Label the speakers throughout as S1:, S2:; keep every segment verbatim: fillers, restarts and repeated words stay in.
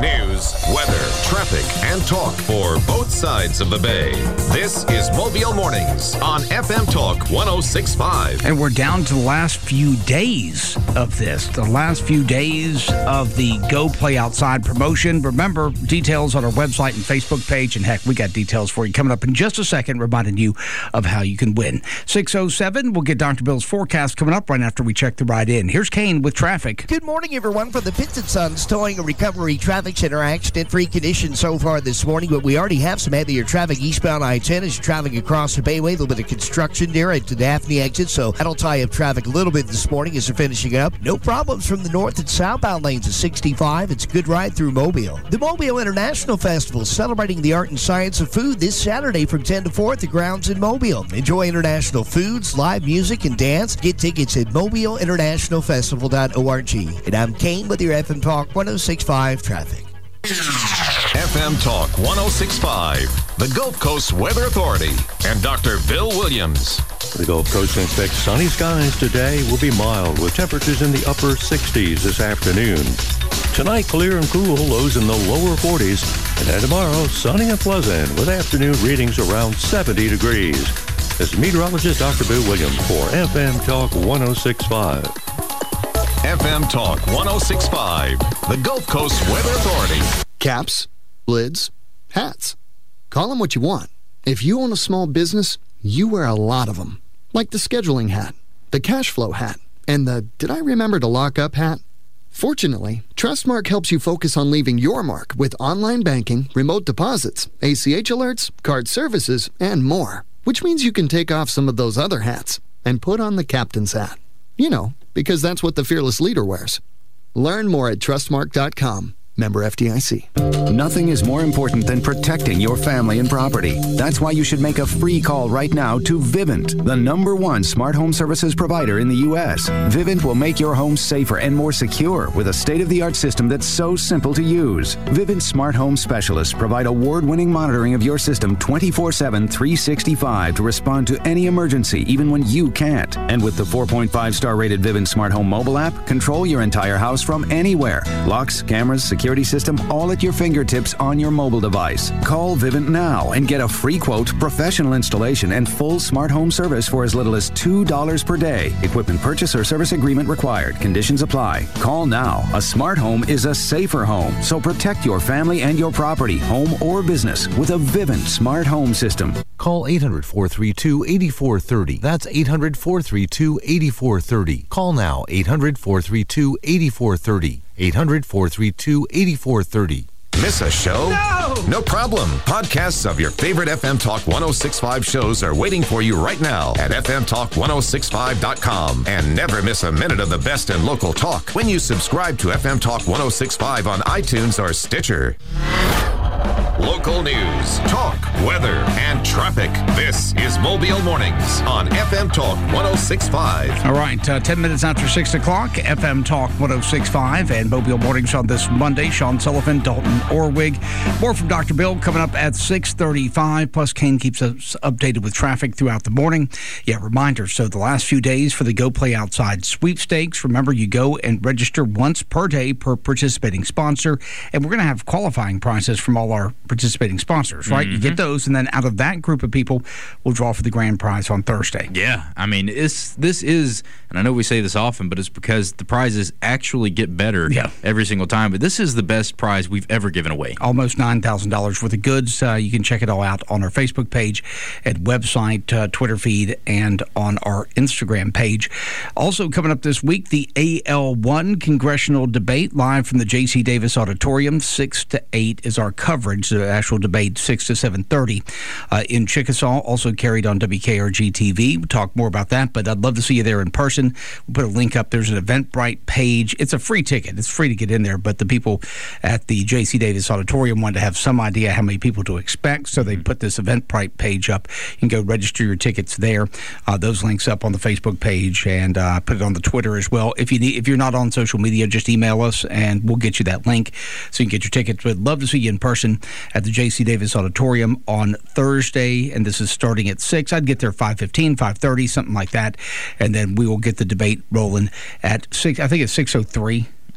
S1: News, weather, traffic, and talk for both sides of the bay. This is Mobile Mornings on F M Talk one oh six point five.
S2: And we're down to the last few days of this, the last few days of the Go Play Outside promotion. Remember, details on our website and Facebook page, and heck, we got details for you coming up in just a second, reminding you of how you can win. six oh seven, we'll get Doctor Bill's forecast coming up right after we check the ride in. Here's Kane with traffic.
S3: Good morning, everyone, from the Pitts and Sons Towing and Recovery Traffic Center. Accident-free conditions so far this morning, but we already have some heavier traffic eastbound I ten as you're traveling across the Bayway. A little bit of construction there at the Daphne exit, so that'll tie up traffic a little bit this morning as they're finishing up. No problems from the north and southbound lanes of sixty-five. It's a good ride through Mobile. The Mobile International Festival celebrating the art and science of food this Saturday from ten to four at the grounds in Mobile. Enjoy international foods, live music, and dance. Get tickets at mobile international festival dot org. And I'm Kane with your F M Talk one oh six point five traffic.
S1: F M Talk one oh six point five, the Gulf Coast Weather Authority, and Doctor Bill Williams.
S4: The Gulf Coast expects sunny skies today. Will be mild with temperatures in the upper sixties this afternoon. Tonight, clear and cool, lows in the lower forties. And then tomorrow, sunny and pleasant with afternoon readings around seventy degrees. This is meteorologist Doctor Bill Williams for F M Talk one oh six point five.
S1: F M Talk one oh six point five, the Gulf Coast Weather Authority.
S5: Caps, lids, hats. Call them what you want. If you own a small business, you wear a lot of them. Like the scheduling hat, the cash flow hat, and the did I remember to lock up hat? Fortunately, Trustmark helps you focus on leaving your mark with online banking, remote deposits, A C H alerts, card services, and more. Which means you can take off some of those other hats and put on the captain's hat. You know, because that's what the fearless leader wears. Learn more at trustmark dot com. Member F D I C.
S6: Nothing is more important than protecting your family and property. That's why you should make a free call right now to Vivint, the number one smart home services provider in the U S. Vivint will make your home safer and more secure with a state-of-the-art system that's so simple to use. Vivint smart home specialists provide award-winning monitoring of your system twenty-four seven, three sixty-five to respond to any emergency, even when you can't. And with the four point five star rated Vivint smart home mobile app, control your entire house from anywhere. Locks, cameras, security security system all at your fingertips on your mobile device. Call Vivint now and get a free quote, professional installation, and full smart home service for as little as two dollars per day. Equipment purchase or service agreement required. Conditions apply. Call now. A smart home is a safer home, so protect your family and your property, home or business, with a Vivint smart home system.
S7: Call eight hundred, four three two, eight four three zero. That's eight hundred, four three two, eight four three zero. Call now, eight hundred, four three two, eight four three zero. eight hundred, four three two, eight four three zero.
S1: Miss a show? No! No problem. Podcasts of your favorite F M Talk one oh six point five shows are waiting for you right now at f m talk one oh six point five dot com. And never miss a minute of the best in local talk when you subscribe to F M Talk one oh six point five on iTunes or Stitcher. Local news, talk, weather, and traffic. This is Mobile Mornings on F M Talk one oh six point five.
S2: All right, uh, ten minutes after six o'clock, F M Talk one oh six point five and Mobile Mornings on this Monday. Sean Sullivan, Dalton Orwig. More from Doctor Bill coming up at six thirty-five. Plus, Kane keeps us updated with traffic throughout the morning. Yeah, reminder, so the last few days for the Go Play Outside sweepstakes. Remember, you go and register once per day per participating sponsor. And we're going to have qualifying prizes from all our participating sponsors, right? Mm-hmm. You get those, and then out of that group of people, we'll draw for the grand prize on Thursday.
S8: Yeah, I mean, it's, this is, and I know we say this often, but it's because the prizes actually get better yeah. every single time. But this is the best prize we've ever given away.
S2: Almost nine thousand dollars worth of goods. Uh, you can check it all out on our Facebook page, at website, uh, Twitter feed, and on our Instagram page. Also coming up this week, the A L one congressional debate live from the J C Davis Auditorium. six to eight is our coverage. The actual debate, six to seven thirty uh, in Chickasaw, also carried on W K R G T V. We'll talk more about that, but I'd love to see you there in person. We'll put a link up. There's an Eventbrite page. It's a free ticket. It's free to get in there, but the people at the J C Davis Auditorium wanted to have some idea how many people to expect, so they put this Eventbrite page up. You can go register your tickets there. Uh, those links up on the Facebook page, and uh, put it on the Twitter as well. If you need, if you're not on social media, just email us, and we'll get you that link so you can get your tickets. We'd love to see you in person at the J C Davis Auditorium on Thursday, and this is starting at six. I'd get there five fifteen, five thirty, something like that, and then we will get the debate rolling at six. I think it's six oh three.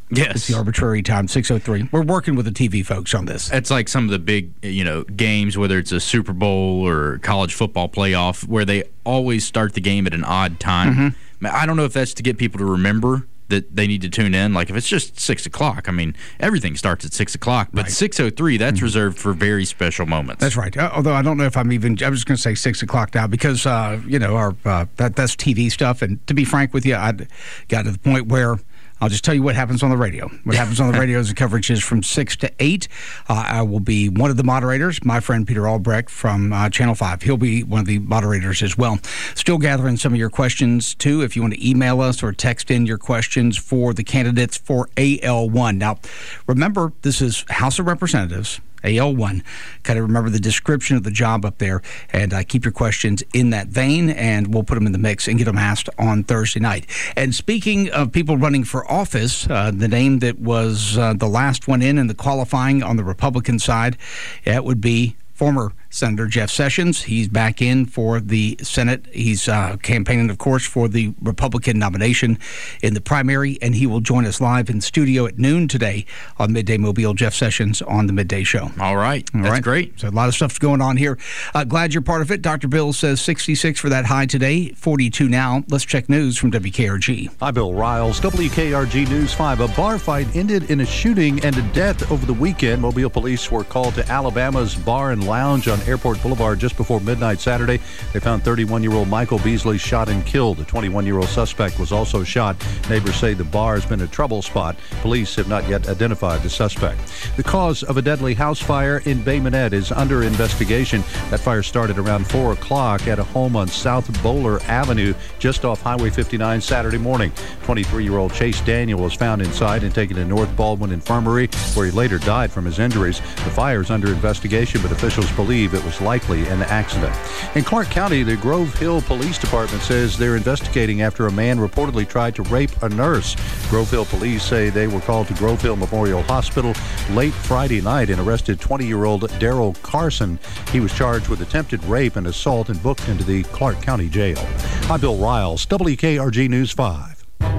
S8: Yes.
S2: It's the arbitrary time, six oh three. We're working with the T V folks on this.
S8: It's like some of the big, you know, games, whether it's a Super Bowl or college football playoff, where they always start the game at an odd time. Mm-hmm. I don't know if that's to get people to remember that they need to tune in. Like, if it's just six o'clock, I mean, everything starts at six o'clock. But right. six oh three, that's mm-hmm. reserved for very special moments.
S2: That's right. Uh, although I don't know if I'm even, I was just going to say six o'clock now because, uh, you know, our uh, that that's T V stuff. And to be frank with you, I got to the point where I'll just tell you what happens on the radio. What happens on the radio is the coverage is from six to eight. Uh, I will be one of the moderators, my friend Peter Albrecht from uh, Channel five. He'll be one of the moderators as well. Still gathering some of your questions, too, if you want to email us or text in your questions for the candidates for A L one. Now, remember, this is House of Representatives. A L one. Kind of remember the description of the job up there, and uh, keep your questions in that vein, and we'll put them in the mix and get them asked on Thursday night. And speaking of people running for office, uh, the name that was uh, the last one in in the qualifying on the Republican side, it would be former Senator Jeff Sessions. He's back in for the Senate. He's uh, campaigning, of course, for the Republican nomination in the primary, and he will join us live in studio at noon today on Midday Mobile. Jeff Sessions on the Midday Show.
S8: All right.
S2: All
S8: That's
S2: right.
S8: great.
S2: So a lot of stuff going on here. Uh, glad you're part of it. Doctor Bill says sixty-six for that high today, forty-two now. Let's check news from W K R G.
S9: Hi, Bill Riles, W K R G News five. A bar fight ended in a shooting and a death over the weekend. Mobile police were called to Alabama's Bar and Lounge on Airport Boulevard just before midnight Saturday. They found thirty-one-year-old Michael Beasley shot and killed. The twenty-one-year-old suspect was also shot. Neighbors say the bar has been a trouble spot. Police have not yet identified the suspect. The cause of a deadly house fire in Bay Minette is under investigation. That fire started around four o'clock at a home on South Bowler Avenue, just off Highway fifty-nine Saturday morning. twenty-three-year-old Chase Daniel was found inside and taken to North Baldwin Infirmary, where he later died from his injuries. The fire is under investigation, but officials believe it was likely an accident. In Clark County, the Grove Hill Police Department says they're investigating after a man reportedly tried to rape a nurse. Grove Hill police say they were called to Grove Hill Memorial Hospital late Friday night and arrested twenty-year-old Daryl Carson. He was charged with attempted rape and assault and booked into the Clark County Jail. I'm Bill Riles, W K R G News five.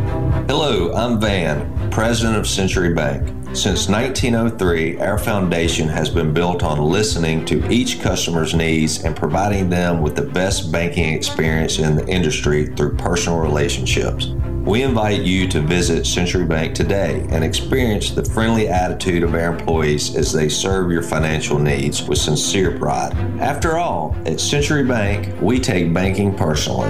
S10: Hello, I'm Van, president of Century Bank. Since nineteen oh three, our foundation has been built on listening to each customer's needs and providing them with the best banking experience in the industry through personal relationships. We invite you to visit Century Bank today and experience the friendly attitude of our employees as they serve your financial needs with sincere pride. After all, at Century Bank, we take banking personally.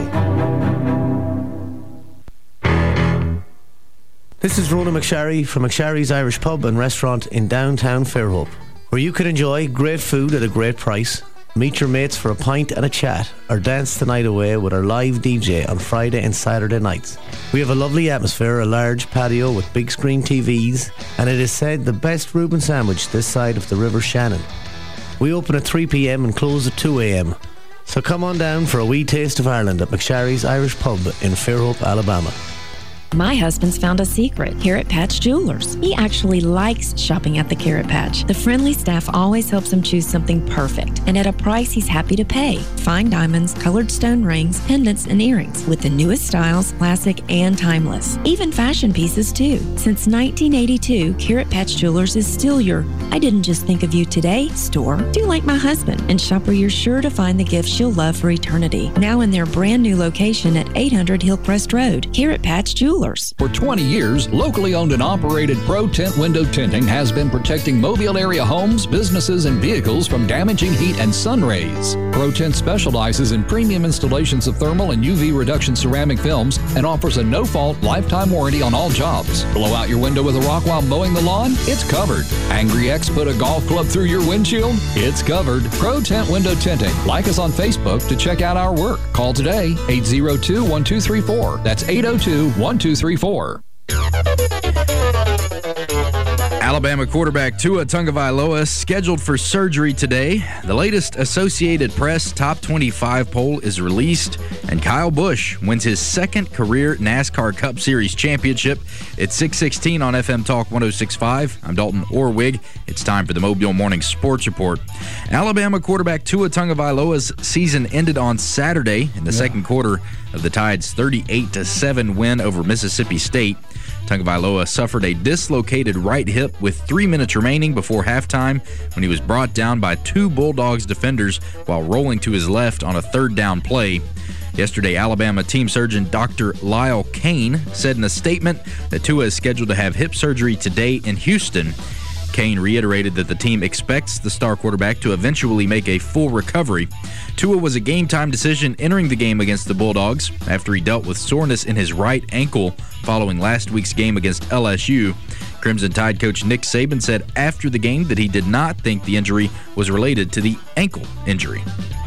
S11: This is Rona McSharry from McSharry's Irish Pub and Restaurant in downtown Fairhope, where you can enjoy great food at a great price, meet your mates for a pint and a chat, or dance the night away with our live D J on Friday and Saturday nights. We have a lovely atmosphere, a large patio with big screen T Vs, and it is said the best Reuben sandwich this side of the River Shannon. We open at three p.m. and close at two a.m. So come on down for a wee taste of Ireland at McSharry's Irish Pub in Fairhope, Alabama.
S12: My husband's found a secret, Carrot Patch Jewelers. He actually likes shopping at the Carrot Patch. The friendly staff always helps him choose something perfect and at a price he's happy to pay. Fine diamonds, colored stone rings, pendants, and earrings with the newest styles, classic and timeless. Even fashion pieces, too. Since nineteen eighty-two, Carrot Patch Jewelers is still your I didn't just think of you today store. Do like my husband and shop where you're sure to find the gifts you'll love for eternity. Now in their brand new location at eight hundred Hillcrest Road, Carrot Patch Jewelers.
S13: For twenty years, locally owned and operated Pro Tint Window Tinting has been protecting Mobile area homes, businesses, and vehicles from damaging heat and sun rays. Pro Tint specializes in premium installations of thermal and U V reduction ceramic films and offers a no-fault lifetime warranty on all jobs. Blow out your window with a rock while mowing the lawn? It's covered. Angry ex put a golf club through your windshield? It's covered. Pro Tint Window Tinting. Like us on Facebook to check out our work. Call today, eight oh two, one two three four. That's eight oh two, one two three four.
S8: Alabama quarterback Tua Tagovailoa scheduled for surgery today. The latest Associated Press top twenty-five poll is released, and Kyle Busch wins his second career NASCAR Cup Series championship. It's six sixteen on F M Talk one oh six point five. I'm Dalton Orwig. It's time for the Mobile Morning Sports Report. Alabama quarterback Tua Tagovailoa's season ended on Saturday in the yeah. second quarter of the Tide's thirty-eight to seven win over Mississippi State. Tagovailoa suffered a dislocated right hip with three minutes remaining before halftime when he was brought down by two Bulldogs defenders while rolling to his left on a third down play. Yesterday, Alabama team surgeon Doctor Lyle Kane said in a statement that Tua is scheduled to have hip surgery today in Houston. Kane reiterated that the team expects the star quarterback to eventually make a full recovery. Tua was a game-time decision entering the game against the Bulldogs after he dealt with soreness in his right ankle following last week's game against L S U. Crimson Tide coach Nick Saban said after the game that he did not think the injury was related to the ankle injury.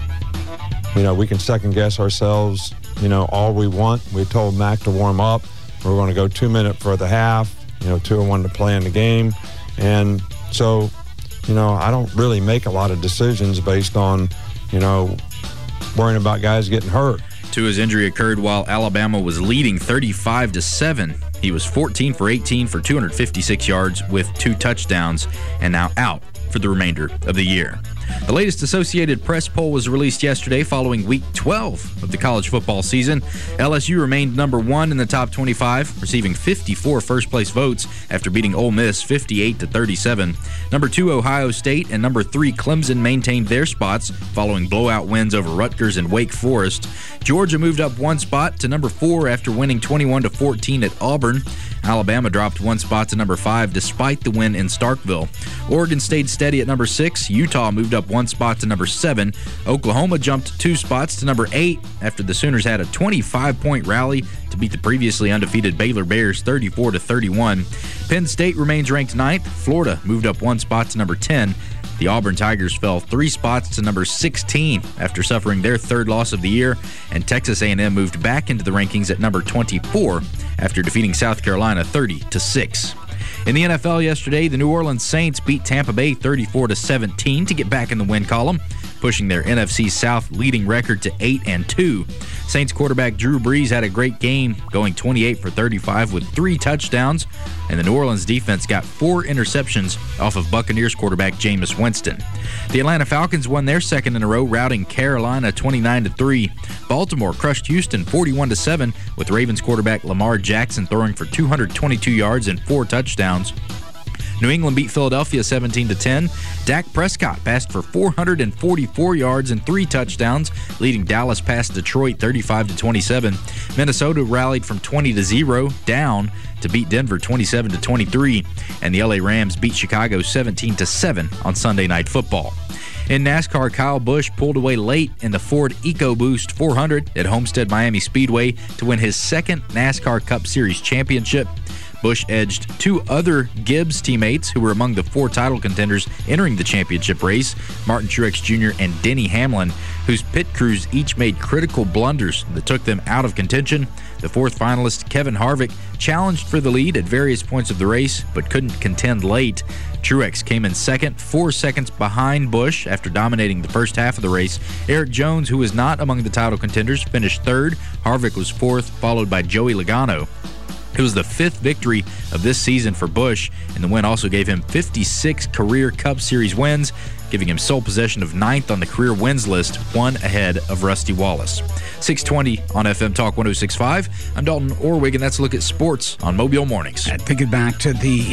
S14: You know, we can second-guess ourselves, you know, all we want. We told Mac to warm up. We're going to go two-minute for the half. You know, Tua wanted to play in the game. And so, you know, I don't really make a lot of decisions based on, you know, worrying about guys getting hurt.
S8: Tua's injury occurred while Alabama was leading thirty-five to seven. He was fourteen for eighteen for two hundred fifty-six yards with two touchdowns and now out for the remainder of the year. The latest Associated Press poll was released yesterday following week twelve of the college football season. L S U remained number one in the top twenty-five, receiving fifty-four first-place votes after beating Ole Miss fifty-eight to thirty-seven. Number two, Ohio State, and number three, Clemson, maintained their spots following blowout wins over Rutgers and Wake Forest. Georgia moved up one spot to number four after winning twenty-one to fourteen at Auburn. Alabama dropped one spot to number five despite the win in Starkville. Oregon stayed steady at number six. Utah moved up one spot to number seven. Oklahoma jumped two spots to number eight after the Sooners had a twenty-five point rally to beat the previously undefeated Baylor Bears thirty-four to thirty-one. Penn State remains ranked ninth. Florida moved up one spot to number ten. The Auburn Tigers fell three spots to number sixteen after suffering their third loss of the year, and Texas A and M moved back into the rankings at number twenty-four after defeating South Carolina thirty to six. In the N F L yesterday, the New Orleans Saints beat Tampa Bay thirty-four to seventeen to get back in the win column, pushing their N F C South leading record to eight and two. Saints quarterback Drew Brees had a great game, going twenty-eight for thirty-five with three touchdowns, and the New Orleans defense got four interceptions off of Buccaneers quarterback Jameis Winston. The Atlanta Falcons won their second in a row, routing Carolina twenty-nine to three. Baltimore crushed Houston forty-one to seven, with Ravens quarterback Lamar Jackson throwing for two hundred twenty-two yards and four touchdowns. New England beat Philadelphia seventeen to ten. Dak Prescott passed for four hundred forty-four yards and three touchdowns, leading Dallas past Detroit thirty-five to twenty-seven. Minnesota rallied from twenty to zero down to beat Denver twenty-seven to twenty-three, and the L A Rams beat Chicago seventeen to seven on Sunday Night Football. In NASCAR, Kyle Busch pulled away late in the Ford EcoBoost four hundred at Homestead Miami Speedway to win his second NASCAR Cup Series championship. Busch edged two other Gibbs teammates who were among the four title contenders entering the championship race, Martin Truex Junior and Denny Hamlin, whose pit crews each made critical blunders that took them out of contention. The fourth finalist, Kevin Harvick, challenged for the lead at various points of the race, but couldn't contend late. Truex came in second, four seconds behind Busch after dominating the first half of the race. Eric Jones, who was not among the title contenders, finished third. Harvick was fourth, followed by Joey Logano. It was the fifth victory of this season for Busch, and the win also gave him fifty-six career Cup Series wins, giving him sole possession of ninth on the career wins list, one ahead of Rusty Wallace. six twenty on F M Talk one oh six point five. I'm Dalton Orwig, and that's a look at sports on Mobile Mornings.
S2: And thinking back to the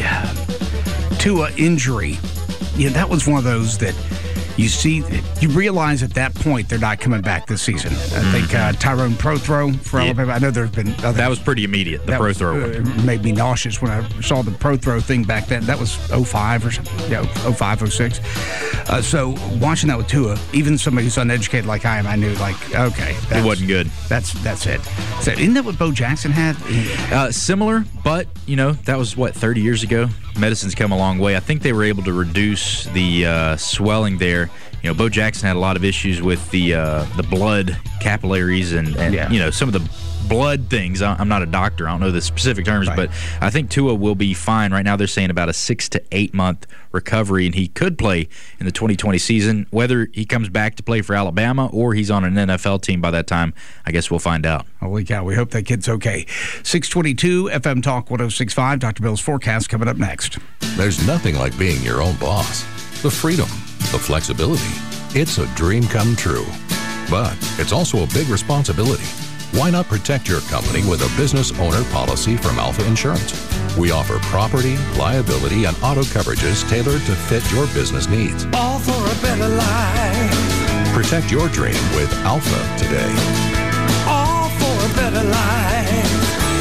S2: uh, Tua injury, yeah, that was one of those that you see, you realize at that point they're not coming back this season. I think uh, Tyrone Prothro for yeah. Alabama. I know there have been other.
S8: That was pretty immediate, the Prothro
S2: one. Uh, made me nauseous when I saw the Prothro thing back then. That was oh five or something. Yeah, oh five, oh six. Uh, so watching that with Tua, even somebody who's uneducated like I am, I knew, like, okay.
S8: It wasn't good.
S2: That's that's it. So, isn't that what Bo Jackson had?
S8: Uh, similar, but, you know, that was, what, thirty years ago? Medicine's come a long way. I think they were able to reduce the uh, swelling there. You know, Bo Jackson had a lot of issues with the uh, the blood capillaries and, and yeah. you know, some of the blood things. I'm not a doctor. I don't know the specific terms, right. but I think Tua will be fine. Right now they're saying about a six to eight month recovery, and he could play in the twenty twenty season. Whether he comes back to play for Alabama or he's on an N F L team by that time, I guess we'll find out.
S2: Holy cow. We hope that kid's okay. six twenty-two F M Talk one oh six point five. Doctor Bill's forecast coming up next.
S15: There's nothing like being your own boss. The freedom, the flexibility. It's a dream come true. But it's also a big responsibility. Why not protect your company with a business owner policy from Alpha Insurance? We offer property, liability, and auto coverages tailored to fit your business needs.
S16: All for a better life.
S15: Protect your dream with Alpha today.
S16: All for a better life.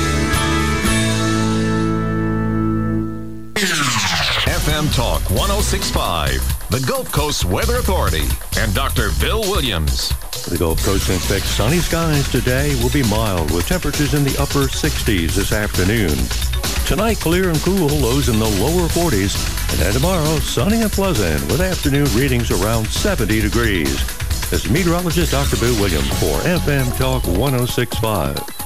S1: F M Talk one oh six point five, the Gulf Coast Weather Authority, and Doctor Bill Williams.
S4: The Gulf Coast expects sunny skies today. Will be mild with temperatures in the upper sixties this afternoon. Tonight, clear and cool, lows in the lower forties. And then tomorrow, sunny and pleasant with afternoon readings around seventy degrees. This is meteorologist Doctor Bill Williams for F M Talk one oh six point five.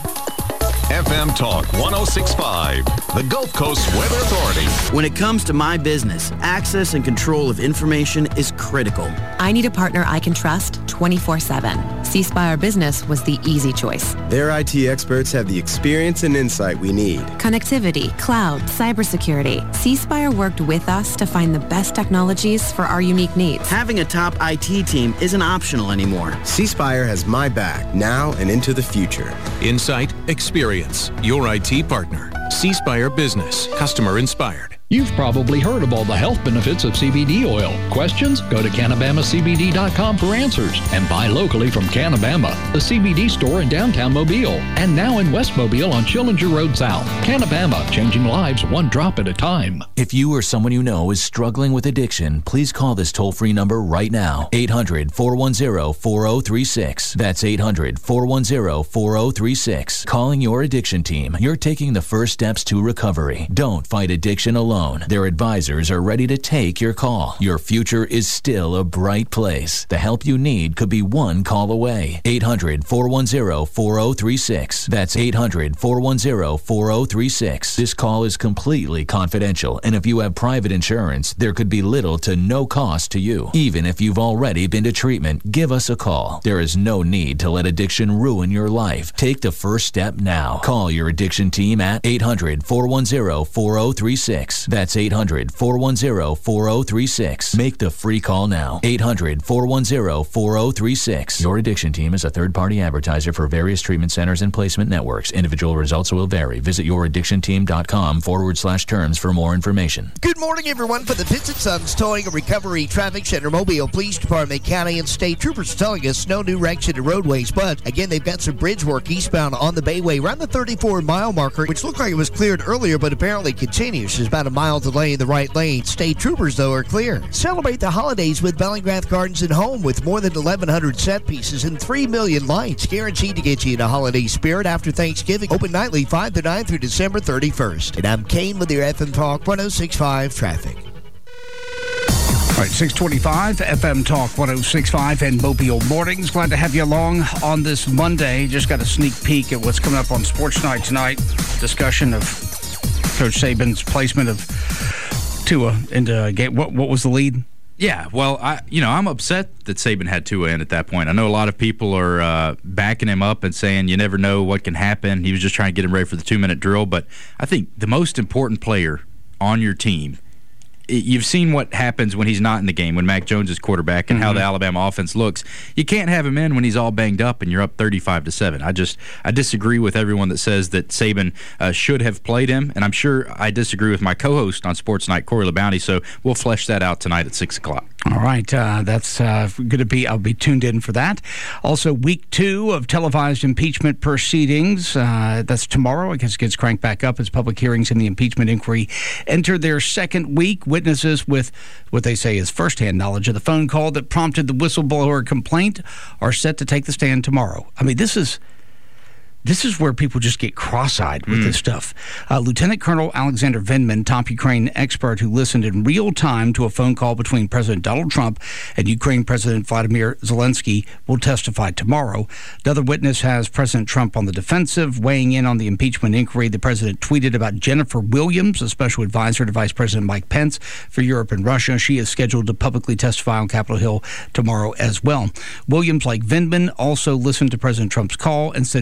S1: F M Talk one oh six point five, the Gulf Coast Weather Authority.
S17: When it comes to my business, access and control of information is critical.
S18: I need a partner I can trust twenty-four seven. C Spire Business was the easy choice.
S19: Their I T experts have the experience and insight we need.
S18: Connectivity, cloud, cybersecurity. C Spire worked with us to find the best technologies for our unique needs.
S17: Having a top I T team isn't optional anymore.
S19: C Spire has my back now and into the future.
S20: Insight, experience, your I T partner. C Spire Business, customer inspired.
S13: You've probably heard of all the health benefits of C B D oil. Questions? Go to Canabama C B D dot com for answers and buy locally from Canabama, the C B D store in downtown Mobile, and now in West Mobile on Schillinger Road South. Canabama, changing lives one drop at a time.
S21: If you or someone you know is struggling with addiction, please call this toll-free number right now. eight hundred, four one zero, four zero three six. That's eight hundred, four one zero, four zero three six. Calling your addiction team. You're taking the first steps to recovery. Don't fight addiction alone. Their advisors are ready to take your call. Your future is still a bright place. The help you need could be one call away. eight hundred, four one zero, four zero three six. That's eight hundred, four one zero, four zero three six. This call is completely confidential, and if you have private insurance, there could be little to no cost to you. Even if you've already been to treatment, give us a call. There is no need to let addiction ruin your life. Take the first step now. Call your addiction team at eight hundred, four one zero, four zero three six. That's eight hundred, four one zero, four zero three six. Make the free call now. eight hundred, four one zero, four zero three six. Your addiction team is a third-party advertiser for various treatment centers and placement networks. Individual results will vary. Visit youraddictionteam.com forward slash terms for more information.
S3: Good morning, everyone. For the Pitts and Sons Towing and Recovery Traffic Center, Mobile Police Department, County and State Troopers telling us no new wrecks into roadways, but again, they've got some bridge work eastbound on the Bayway around the thirty-four mile marker, which looked like it was cleared earlier, but apparently continues. There's about a mile delay in the right lane. State Troopers, though, are clear. Celebrate the holidays with Bellingrath Gardens and Home with more than eleven hundred set pieces and three million lights, guaranteed to get you in a holiday spirit after Thanksgiving. Open nightly five to nine through December thirty-first. And I'm Kane with your F M Talk one oh six point five traffic.
S2: All right, six twenty-five, F M Talk one oh six point five and Mobile Mornings. Glad to have you along on this Monday. Just got a sneak peek at what's coming up on Sports Night tonight. Discussion of Coach Saban's placement of Tua into a game. What, what was the lead?
S8: Yeah, well, I you know, I'm upset that Saban had Tua in at that point. I know a lot of people are uh, backing him up and saying you never know what can happen. He was just trying to get him ready for the two-minute drill. But I think the most important player on your team, you've seen what happens when he's not in the game, when Mac Jones is quarterback, and mm-hmm. how the Alabama offense looks. You can't have him in when he's all banged up and you're up thirty-five to seven. I just I disagree with everyone that says that Saban uh, should have played him, and I'm sure I disagree with my co-host on Sports Night, Corey LeBounty, so we'll flesh that out tonight at six o'clock.
S2: All right, uh, that's uh, going to be, I'll be tuned in for that. Also, week two of televised impeachment proceedings. Uh, that's tomorrow. I guess it gets cranked back up as public hearings in the impeachment inquiry enter their second week. Witnesses with what they say is firsthand knowledge of the phone call that prompted the whistleblower complaint are set to take the stand tomorrow. I mean, this is... This is where people just get cross-eyed with mm. this stuff. Uh, Lieutenant Colonel Alexander Vindman, top Ukraine expert who listened in real time to a phone call between President Donald Trump and Ukraine President Vladimir Zelensky, will testify tomorrow. The other witness has President Trump on the defensive, weighing in on the impeachment inquiry. The president tweeted about Jennifer Williams, a special advisor to Vice President Mike Pence for Europe and Russia. She is scheduled to publicly testify on Capitol Hill tomorrow as well. Williams, like Vindman, also listened to President Trump's call and said she found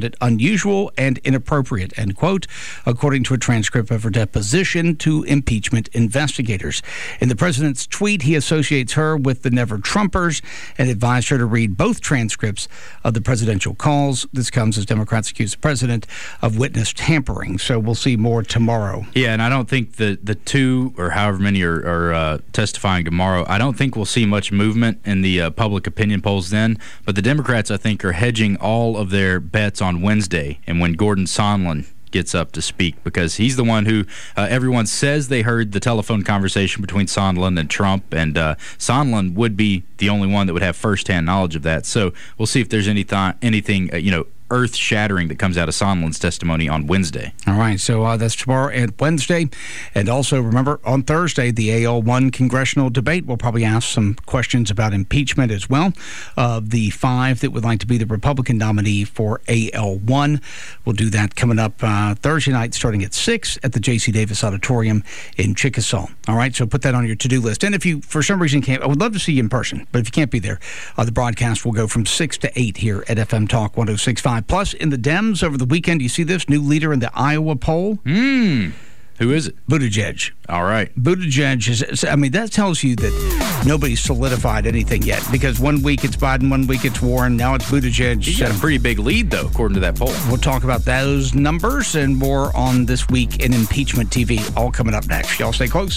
S2: found it unusual and inappropriate, end quote, according to a transcript of her deposition to impeachment investigators. In the president's tweet, he associates her with the Never Trumpers and advised her to read both transcripts of the presidential calls. This comes as Democrats accuse the president of witness tampering. So we'll see more tomorrow.
S8: Yeah, and I don't think the, the two or however many are, are uh, testifying tomorrow, I don't think we'll see much movement in the uh, public opinion polls then. But the Democrats, I think, are hedging all of their bets on Wednesday and when Gordon Sondland gets up to speak, because he's the one who uh, everyone says they heard the telephone conversation between Sondland and Trump, and uh, Sondland would be the only one that would have firsthand knowledge of that. So we'll see if there's any th- anything, uh, you know, earth-shattering that comes out of Sondland's testimony on Wednesday.
S2: All right, so uh, that's tomorrow and Wednesday. And also, remember, on Thursday, the A L one congressional debate. We'll probably ask some questions about impeachment as well of the five that would like to be the Republican nominee for A L one. We'll do that coming up uh, Thursday night starting at six at the J C Davis Auditorium in Chickasaw. All right, so put that on your to-do list. And if you, for some reason, can't, I would love to see you in person, but if you can't be there, uh, the broadcast will go from six to eight here at F M Talk one oh six point five. Plus, in the Dems over the weekend, you see this new leader in the Iowa poll?
S8: Hmm. Who is it?
S2: Buttigieg.
S8: All right.
S2: Buttigieg is, I mean, that tells you that nobody's solidified anything yet, because one week it's Biden, one week it's Warren, now it's Buttigieg.
S8: He's got a pretty big lead, though, according to that poll.
S2: We'll talk about those numbers and more on This Week in Impeachment T V, all coming up next. Y'all stay close.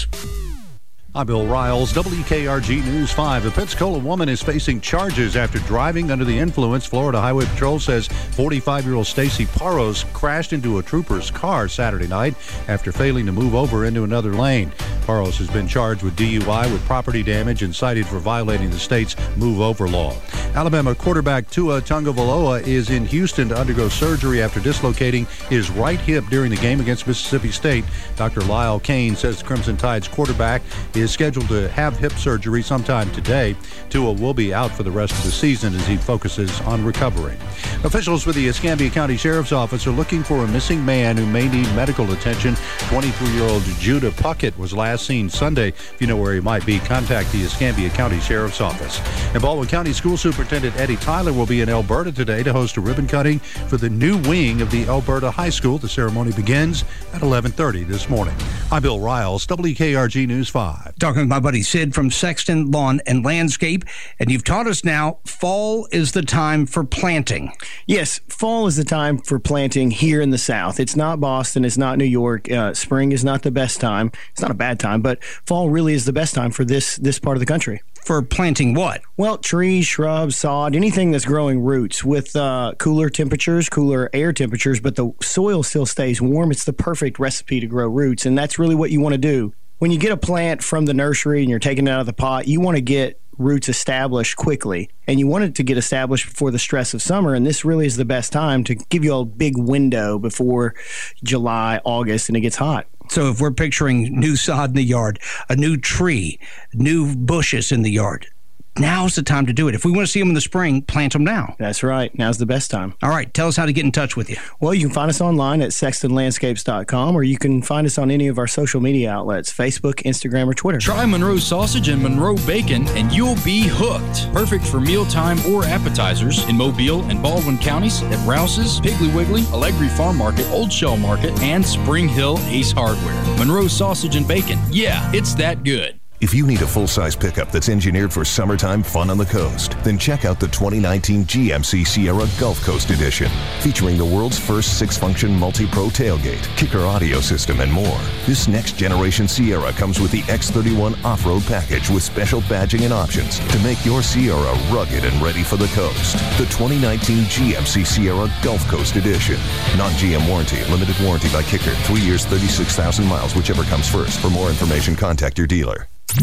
S9: I'm Bill Riles, W K R G News five. A Pensacola woman is facing charges after driving under the influence. Florida Highway Patrol says forty-five-year-old Stacy Paros crashed into a trooper's car Saturday night after failing to move over into another lane. Paros has been charged with D U I with property damage and cited for violating the state's move-over law. Alabama quarterback Tua Tagovailoa is in Houston to undergo surgery after dislocating his right hip during the game against Mississippi State. Doctor Lyle Kane says the Crimson Tide's quarterback is scheduled to have hip surgery sometime today. Tua will be out for the rest of the season as he focuses on recovering. Officials with the Escambia County Sheriff's Office are looking for a missing man who may need medical attention. twenty-three-year-old Judah Puckett was last seen Sunday. If you know where he might be, contact the Escambia County Sheriff's Office. And Baldwin County School Superintendent Eddie Tyler will be in Alberta today to host a ribbon cutting for the new wing of the Alberta High School. The ceremony begins at eleven thirty this morning. I'm Bill Riles, W K R G News five.
S2: Talking with my buddy Sid from Sexton Lawn and Landscape, and you've taught us now fall is the time for planting.
S5: Yes, fall is the time for planting here in the South. It's not Boston, it's not New York. Uh, spring is not the best time. It's not a bad time, but fall really is the best time for this this part of the country.
S2: For planting what?
S5: Well, trees, shrubs, sod, anything that's growing roots. With uh, cooler temperatures, cooler air temperatures, but the soil still stays warm, it's the perfect recipe to grow roots, and that's really what you want to do. When you get a plant from the nursery and you're taking it out of the pot, you want to get roots established quickly, and you want it to get established before the stress of summer, and this really is the best time to give you a big window before July, August, and it gets hot.
S2: So if we're picturing new sod in the yard, a new tree, new bushes in the yard, now's the time to do it. If we want to see them in the spring, plant them now.
S5: That's right. Now's the best time.
S2: All right. Tell us how to get in touch with you.
S5: Well, you can find us online at sexton landscapes dot com, or you can find us on any of our social media outlets, Facebook, Instagram, or Twitter.
S8: Try Monroe sausage and Monroe bacon, and you'll be hooked. Perfect for mealtime or appetizers in Mobile and Baldwin counties at Rouse's, Piggly Wiggly, Allegri Farm Market, Old Shell Market, and Spring Hill Ace Hardware. Monroe sausage and bacon. Yeah, it's that good.
S1: If you need a full-size pickup that's engineered for summertime fun on the coast, then check out the twenty nineteen G M C Sierra Gulf Coast Edition. Featuring the world's first six-function multi-pro tailgate, kicker audio system, and more. This next-generation Sierra comes with the X thirty-one off-road package with special badging and options to make your Sierra rugged and ready for the coast. The twenty nineteen G M C Sierra Gulf Coast Edition. Non-G M warranty, limited warranty by kicker, three years, thirty-six thousand miles, whichever comes first. For more information, contact your dealer.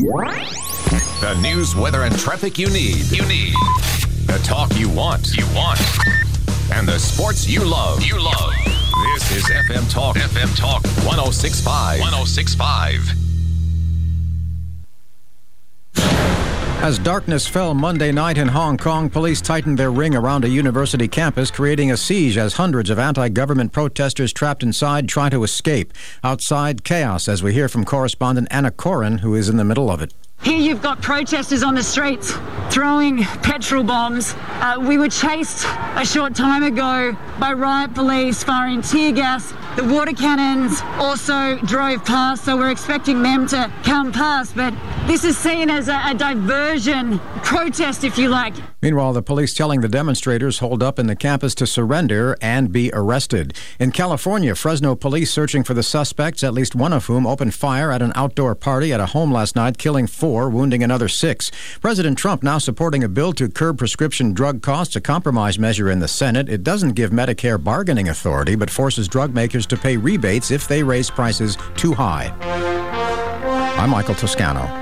S1: The news, weather, and traffic you need. You need. The talk you want. You want. And the sports you love. You love. This is F M Talk. F M Talk one oh six point five. one oh six point five.
S22: As darkness fell Monday night in Hong Kong, police tightened their ring around a university campus, creating a siege as hundreds of anti-government protesters trapped inside try to escape. Outside, chaos, as we hear from correspondent Anna Corin, who is in the middle of it.
S6: Here you've got protesters on the streets throwing petrol bombs. Uh, we were chased a short time ago by riot police firing tear gas. The water cannons also drove past, so we're expecting them to come past. But this is seen as a, a diversion, protest, if you like.
S22: Meanwhile, the police telling the demonstrators holed up in the campus to surrender and be arrested. In California, Fresno police searching for the suspects, at least one of whom opened fire at an outdoor party at a home last night, killing four, wounding another six. President Trump now supporting a bill to curb prescription drug costs, a compromise measure in the Senate. It doesn't give Medicare bargaining authority, but forces drug makers to pay rebates if they raise prices too high. I'm Michael Toscano.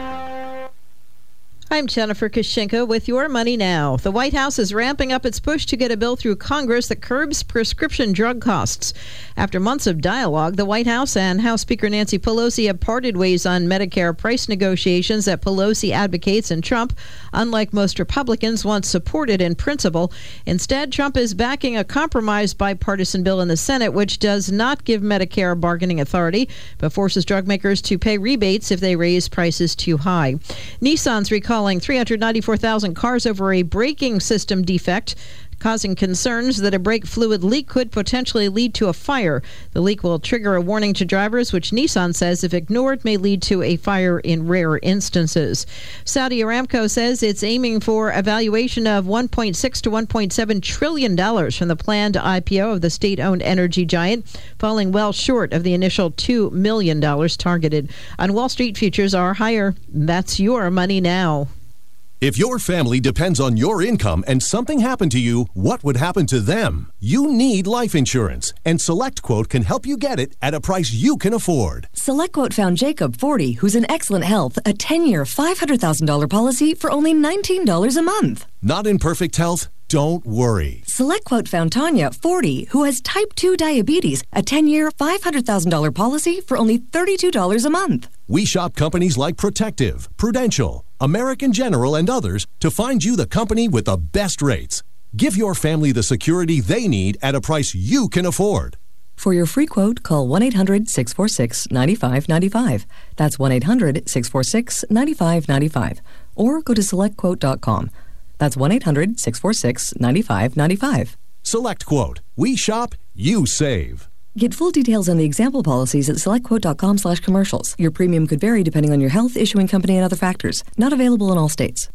S7: I'm Jennifer Kashinka with Your Money Now. The White House is ramping up its push to get a bill through Congress that curbs prescription drug costs. After months of dialogue, the White House and House Speaker Nancy Pelosi have parted ways on Medicare price negotiations that Pelosi advocates and Trump, unlike most Republicans, once supported in principle. Instead, Trump is backing a compromise bipartisan bill in the Senate, which does not give Medicare bargaining authority, but forces drug makers to pay rebates if they raise prices too high. Nissan's recalling three hundred ninety-four thousand cars over a braking system defect, causing concerns that a brake fluid leak could potentially lead to a fire. The leak will trigger a warning to drivers, which Nissan says, if ignored, may lead to a fire in rare instances. Saudi Aramco says it's aiming for a valuation of one point six to one point seven trillion dollars from the planned I P O of the state-owned energy giant, falling well short of the initial two million dollars targeted. On Wall Street, futures are higher. That's Your Money Now.
S23: If your family depends on your income and something happened to you, what would happen to them? You need life insurance, and SelectQuote can help you get it at a price you can afford.
S24: SelectQuote found Jacob, forty, who's in excellent health, a ten-year, five hundred thousand dollars policy for only nineteen dollars a month.
S23: Not in perfect health? Don't worry.
S24: SelectQuote found Tanya, forty, who has type two diabetes, a ten-year, five hundred thousand dollars policy for only thirty-two dollars a month.
S23: We shop companies like Protective, Prudential, American General, and others to find you the company with the best rates. Give your family the security they need at a price you can afford.
S24: For your free quote, call one eight hundred, six four six, nine five nine five. That's one eight hundred, six four six, nine five nine five. Or go to select quote dot com. That's one eight hundred, six four six, nine five nine five.
S23: SelectQuote. We shop, you save.
S24: Get full details on the example policies at select quote dot com slash commercials. Your premium could vary depending on your health, issuing company, and other factors. Not available in all states.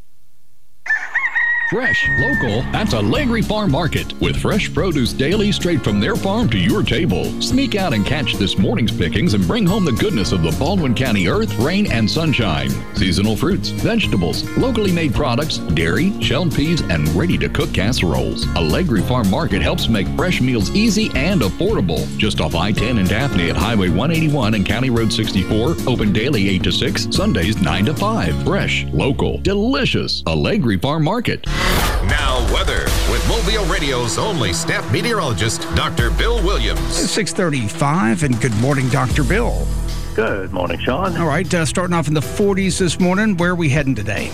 S13: Fresh, local, that's Allegri Farm Market, with fresh produce daily straight from their farm to your table. Sneak out and catch this morning's pickings and bring home the goodness of the Baldwin County earth, rain, and sunshine. Seasonal fruits, vegetables, locally made products, dairy, shelled peas, and ready-to-cook casseroles. Allegri Farm Market helps make fresh meals easy and affordable. Just off I ten in Daphne at Highway one eighty-one and County Road sixty-four. Open daily eight to six, Sundays nine to five. Fresh, local, delicious. Allegri Farm Market.
S1: Now, weather with Mobile Radio's only staff meteorologist, Doctor Bill Williams.
S2: six thirty-five, and good morning, Doctor Bill.
S25: Good morning, Sean.
S2: All right, uh, starting off in the forties this morning. Where are we heading today?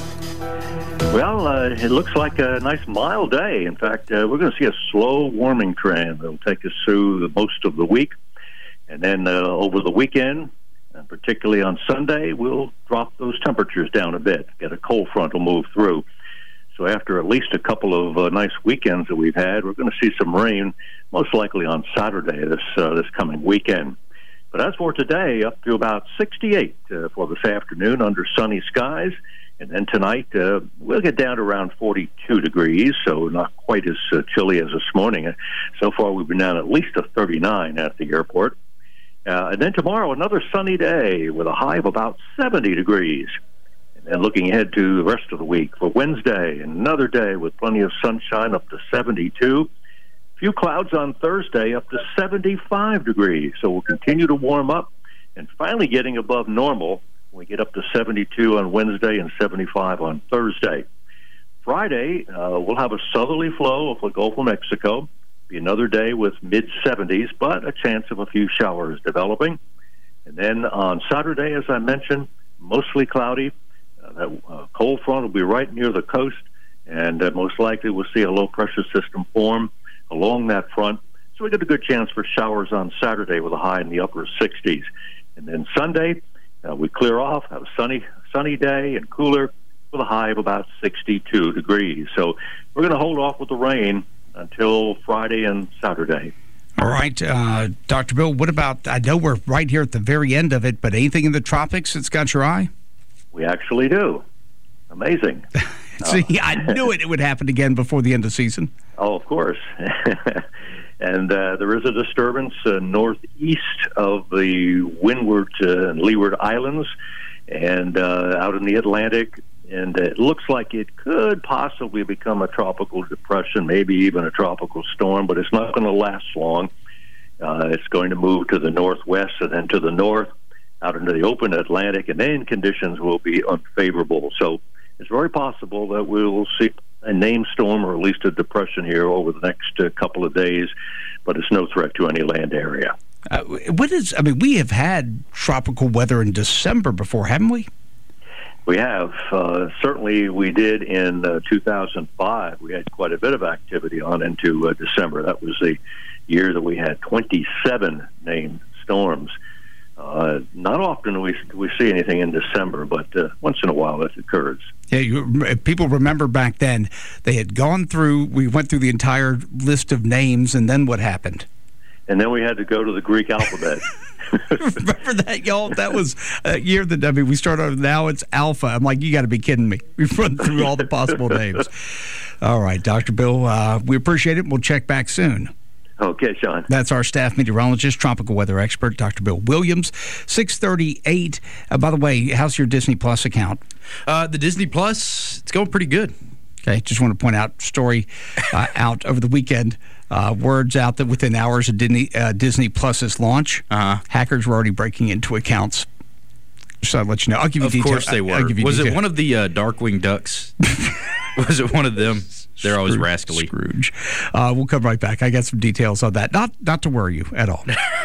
S25: Well, uh, it looks like a nice mild day. In fact, uh, we're going to see a slow warming trend that'll take us through the most of the week. And then uh, over the weekend, and particularly on Sunday, we'll drop those temperatures down a bit. Get a cold front will move through. So after at least a couple of uh, nice weekends that we've had, we're going to see some rain, most likely on Saturday this uh, this coming weekend. But as for today, up to about sixty-eight uh, for this afternoon under sunny skies. And then tonight, uh, we'll get down to around forty-two degrees, so not quite as uh, chilly as this morning. So far, we've been down at least to thirty-nine at the airport. Uh, and then tomorrow, another sunny day with a high of about seventy degrees. And looking ahead to the rest of the week, for Wednesday, another day with plenty of sunshine up to seventy-two. A few clouds on Thursday up to seventy-five degrees. So we'll continue to warm up and finally getting above normal when we get up to seventy-two on Wednesday and seventy-five on Thursday. Friday, uh, we'll have a southerly flow of the Gulf of Mexico. Be another day with mid-seventies, but a chance of a few showers developing. And then on Saturday, as I mentioned, mostly cloudy. Uh, that uh, cold front will be right near the coast, and uh, most likely we'll see a low-pressure system form along that front. So we get a good chance for showers on Saturday with a high in the upper sixties. And then Sunday, Uh, we clear off, have a sunny, sunny day and cooler with a high of about sixty-two degrees. So we're going to hold off with the rain until Friday and Saturday.
S2: All right, uh, Doctor Bill, what about, I know we're right here at the very end of it, but anything in the tropics that's got your eye?
S25: We actually do. Amazing.
S2: See, uh, I knew it, it would happen again before the end of season.
S25: Oh, of course. And uh, there is a disturbance uh, northeast of the Windward uh, and Leeward Islands and uh, out in the Atlantic. And it looks like it could possibly become a tropical depression, maybe even a tropical storm, but it's not going to last long. Uh, it's going to move to the northwest and then to the north, out into the open Atlantic, and then conditions will be unfavorable. So it's very possible that we will see a named storm or at least a depression here over the next uh, couple of days, but it's no threat to any land area.
S2: Uh, what is, I mean, we have had tropical weather in December before, haven't we?
S25: We have. Uh, certainly we did in uh, two thousand five. We had quite a bit of activity on into uh, December. That was the year that we had twenty-seven named storms. Uh, not often do we, we see anything in December, but uh, once in a while it occurs.
S2: Yeah, you, people remember back then, they had gone through, we went through the entire list of names, and then what happened?
S25: And then we had to go to the Greek alphabet.
S2: Remember that, y'all? That was a year that, I mean, we started, now it's Alpha. I'm like, you got to be kidding me. We've run through all the possible names. All right, Doctor Bill, uh, we appreciate it. We'll check back soon.
S25: Okay, Sean.
S2: That's our staff meteorologist, tropical weather expert, Doctor Bill Williams. six thirty-eight. Uh, by the way, how's your Disney Plus account?
S8: Uh, the Disney Plus, it's going pretty good.
S2: Okay, just want to point out, story uh, out over the weekend. Uh, words out that within hours of Disney, uh, Disney Plus's launch, uh-huh. hackers were already breaking into accounts. So I'll let you know. I'll give you
S8: of
S2: details.
S8: Of course they were.
S2: I'll give you
S8: Was
S2: detail.
S8: it one of the uh, Darkwing Ducks? Was it one of them? They're always
S2: Scrooge,
S8: rascally.
S2: Scrooge. Uh, we'll come right back. I got some details on that. Not not to worry you at all.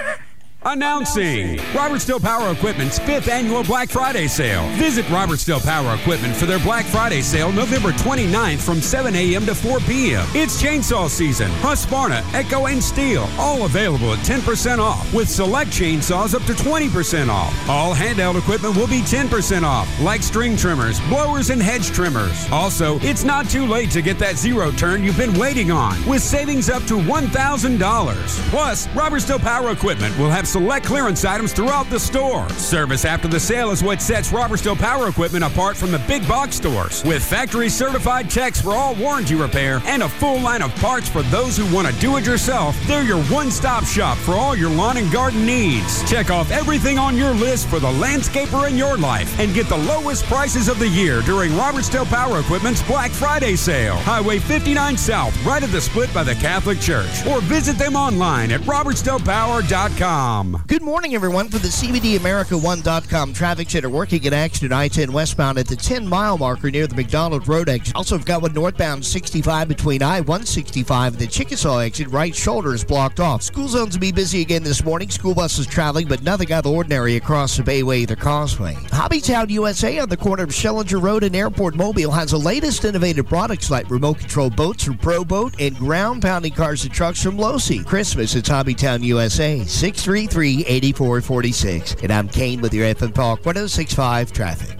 S10: Announcing Robertsdale Power Equipment's fifth annual Black Friday sale. Visit Robertsdale Power Equipment for their Black Friday sale November twenty-ninth from seven a.m. to four p.m. It's chainsaw season. Husqvarna, Echo, and Steel, all available at ten percent off, with select chainsaws up to twenty percent off. All handheld equipment will be ten percent off, like string trimmers, blowers, and hedge trimmers. Also, it's not too late to get that zero turn you've been waiting on, with savings up to one thousand dollars. Plus, Robertsdale Power Equipment will have select clearance items throughout the store. Service after the sale is what sets Robertsdale Power Equipment apart from the big box stores. With factory certified techs for all warranty repair and a full line of parts for those who want to do it yourself, they're your one-stop shop for all your lawn and garden needs. Check off everything on your list for the landscaper in your life and get the lowest prices of the year during Robertsdale Power Equipment's Black Friday sale. Highway fifty-nine South, right at the split by the Catholic Church. Or visit them online at robertsdale power dot com.
S3: Good morning, everyone. For the C B D America one dot com traffic center, working in action at I ten westbound at the ten-mile marker near the McDonald Road exit. Also, we've got one northbound sixty-five between I one sixty-five and the Chickasaw exit. Right shoulder is blocked off. School zones will be busy again this morning. School buses traveling, but nothing out of the ordinary across the Bayway, the Causeway. Hobbytown U S A on the corner of Schillinger Road and Airport Mobile has the latest innovative products like remote control boats from Pro Boat and ground pounding cars and trucks from Losi. Christmas, it's Hobbytown U S A. six three three, eight four four six. And I'm Kane with your F M Talk one oh six point five traffic.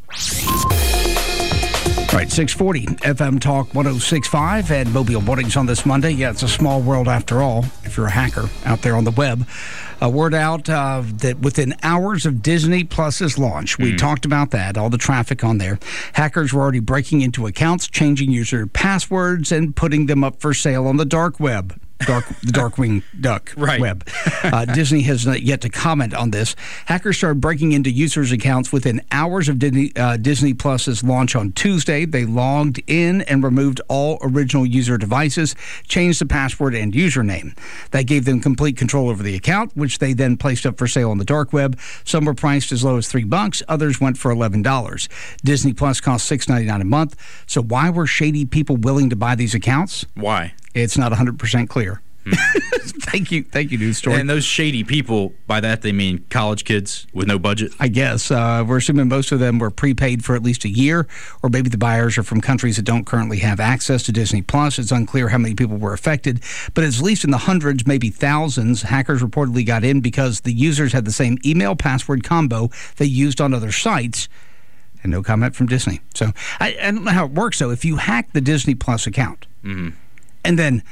S2: All right, six forty F M Talk one oh six point five and Mobile Mornings on this Monday. Yeah, it's a small world after all, if you're a hacker out there on the web. A word out uh, that within hours of Disney Plus's launch, we mm. talked about that, all the traffic on there. Hackers were already breaking into accounts, changing user passwords, and putting them up for sale on the dark web. Dark, the Darkwing Duck
S8: right.
S2: web. Uh, Disney has not yet to comment on this. Hackers started breaking into users' accounts within hours of Disney, uh, Disney Plus's launch on Tuesday. They logged in and removed all original user devices, changed the password and username. That gave them complete control over the account, which they then placed up for sale on the dark web. Some were priced as low as three bucks. Others went for eleven dollars. Disney Plus costs six ninety-nine a month. So why were shady people willing to buy these accounts?
S8: Why?
S2: It's not one hundred percent clear. thank you. Thank you, News Story.
S8: And those shady people, by that they mean college kids with no budget?
S2: I guess. Uh, we're assuming most of them were prepaid for at least a year, or maybe the buyers are from countries that don't currently have access to Disney Plus. It's unclear how many people were affected, but it's at least in the hundreds, maybe thousands. Hackers reportedly got in because the users had the same email password combo they used on other sites. And no comment from Disney. So I, I don't know how it works, though. If you hack the Disney Plus account, mm-hmm. and then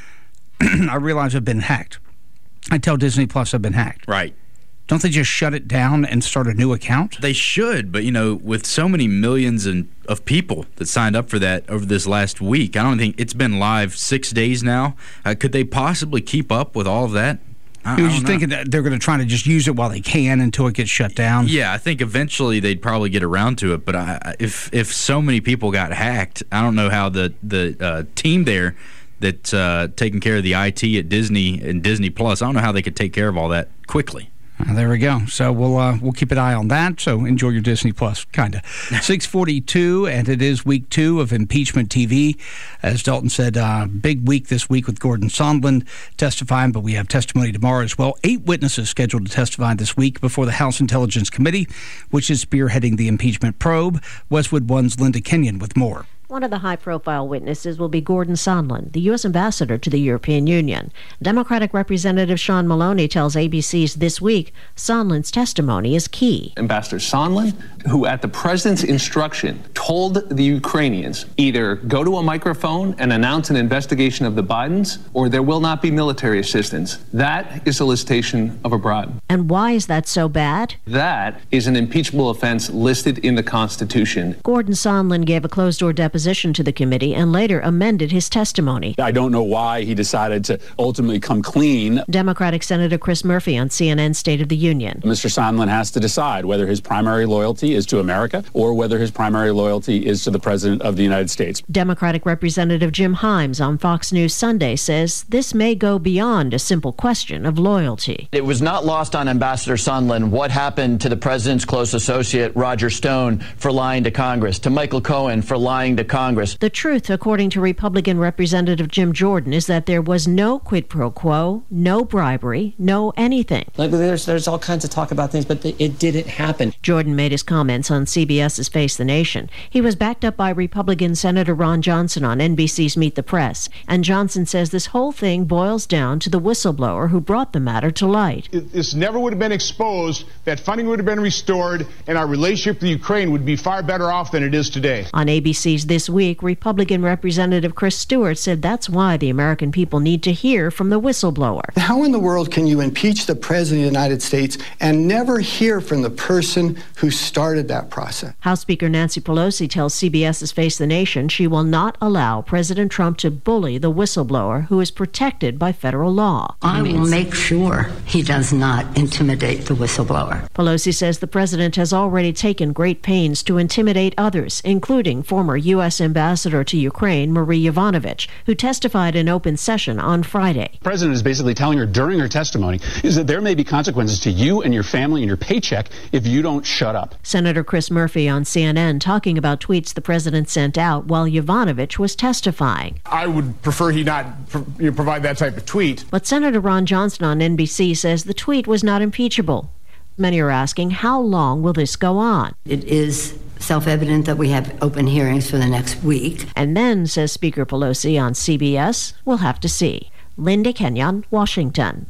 S2: I realize I've been hacked, I tell Disney Plus I've been hacked.
S8: Right.
S2: Don't they just shut it down and start a new account?
S8: They should, but, you know, with so many millions and of people that signed up for that over this last week, I don't think it's been live six days now. Uh, could they possibly keep up with all of that? I,
S2: you were just thinking that they're going to try to just use it while they can until it gets shut down?
S8: Yeah, I think eventually they'd probably get around to it. But I, if if so many people got hacked, I don't know how the the uh, team there that's uh, taking care of the I T at Disney and Disney Plus, I don't know how they could take care of all that quickly.
S2: Uh, there we go. So we'll uh, we'll keep an eye on that. So enjoy your Disney Plus, kind of. six forty-two, and it is week two of Impeachment T V. As Dalton said, uh, big week this week with Gordon Sondland testifying, but we have testimony tomorrow as well. Eight witnesses scheduled to testify this week before the House Intelligence Committee, which is spearheading the impeachment probe. Westwood One's Linda Kenyon with more.
S11: One of the high-profile witnesses will be Gordon Sondland, the U S ambassador to the European Union. Democratic Representative Sean Maloney tells A B C's This Week Sondland's testimony is key.
S12: Ambassador Sondland, who at the president's instruction told the Ukrainians either go to a microphone and announce an investigation of the Bidens, or there will not be military assistance. That is solicitation of a bribe.
S11: And why is that so bad?
S12: That is an impeachable offense listed in the Constitution.
S11: Gordon Sondland gave a closed-door deposition to the committee and later amended his testimony.
S14: I don't know why he decided to ultimately come clean.
S11: Democratic Senator Chris Murphy on C N N's State of the Union.
S14: Mister Sondland has to decide whether his primary loyalty is to America or whether his primary loyalty is to the President of the United States.
S11: Democratic Representative Jim Himes on Fox News Sunday says this may go beyond a simple question of loyalty.
S15: It was not lost on Ambassador Sondland what happened to the president's close associate Roger Stone for lying to Congress, to Michael Cohen for lying to Congress.
S11: The truth, according to Republican Representative Jim Jordan, is that there was no quid pro quo, no bribery, no anything.
S16: Like there's, there's all kinds of talk about things, but it didn't happen.
S11: Jordan made his comments on C B S's Face the Nation. He was backed up by Republican Senator Ron Johnson on N B C's Meet the Press. And Johnson says this whole thing boils down to the whistleblower who brought the matter to light.
S26: If this never would have been exposed, that funding would have been restored, and our relationship with Ukraine would be far better off than it is today.
S11: On A B C's This Week, Republican Representative Chris Stewart said that's why the American people need to hear from the whistleblower.
S27: How in the world can you impeach the President of the United States and never hear from the person who started that process?
S11: House Speaker Nancy Pelosi tells C B S's Face the Nation she will not allow President Trump to bully the whistleblower who is protected by federal law.
S28: I will make sure he does not intimidate the whistleblower.
S11: Pelosi says the president has already taken great pains to intimidate others, including former U S Ambassador to Ukraine, Marie Yovanovitch, who testified in open session on Friday.
S14: The president is basically telling her during her testimony is that there may be consequences to you and your family and your paycheck if you don't shut up.
S11: Senator Chris Murphy on C N N talking about tweets the president sent out while Yovanovitch was testifying.
S26: I would prefer he not pro- you know, provide that type of tweet.
S11: But Senator Ron Johnson on N B C says the tweet was not impeachable. Many are asking, how long will this go on?
S28: It is self-evident that we have open hearings for the next week.
S11: And then, says Speaker Pelosi on C B S, we'll have to see. Linda Kenyon, Washington.